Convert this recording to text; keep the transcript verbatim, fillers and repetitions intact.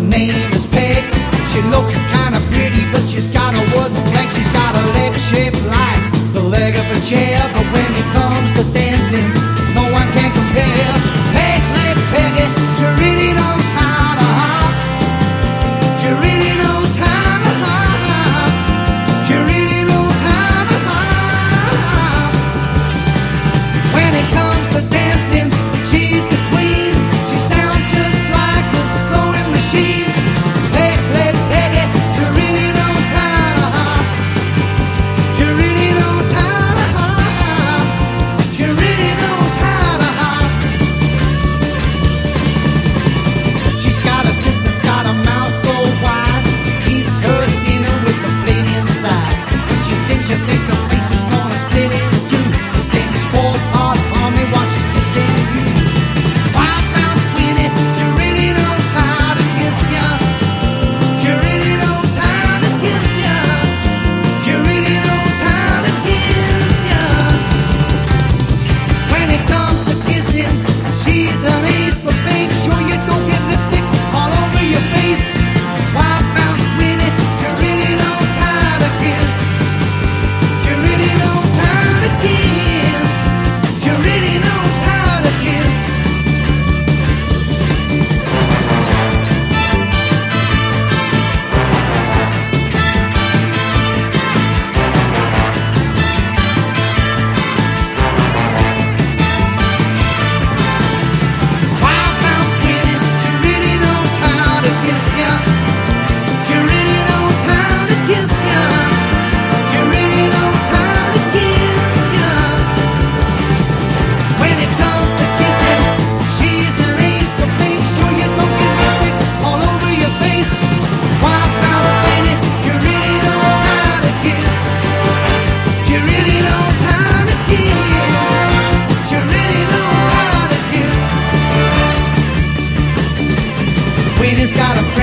name is Peg. She looks kinda pretty, but she's got a wooden leg. She's got a leg shaped like the leg of a chair. But when it comes to dancing, no one can compare. Peg leg Peggy, she really knows how to hop. She really knows how to hop. She really knows how to hop. When it comes to dancing, she's the queen. She sounds just like a sewing machine. Peg leg Peggy, she really knows how to hop. She really knows how to hop. She really knows how to hop. She's got a sister's got a mouth so wide, eats her dinner with the plate inside. She thinks you think her face is gonna split in two. She sings four part on me while she's kissing you. Wild Mount Winnie, she really knows how to kiss ya. She really knows how to kiss ya. She really knows how to kiss ya. When it comes to kissing, she's an ace, but make sure you don't get lipstick all over your face. Wild Mount Winnie, she really knows how to kiss. She really knows how to kiss. She really knows how to kiss. Wild Mount Winnie, she really knows how to kiss ya. She really knows how to kiss ya. She really knows how to kiss ya. When it comes to kissing, she's an ace, but make sure you don't get lipstick all over your face. Wild Mount Winnie, she really knows how to kiss. She really knows how to kiss. She really knows how to kiss. Winnie's got a friend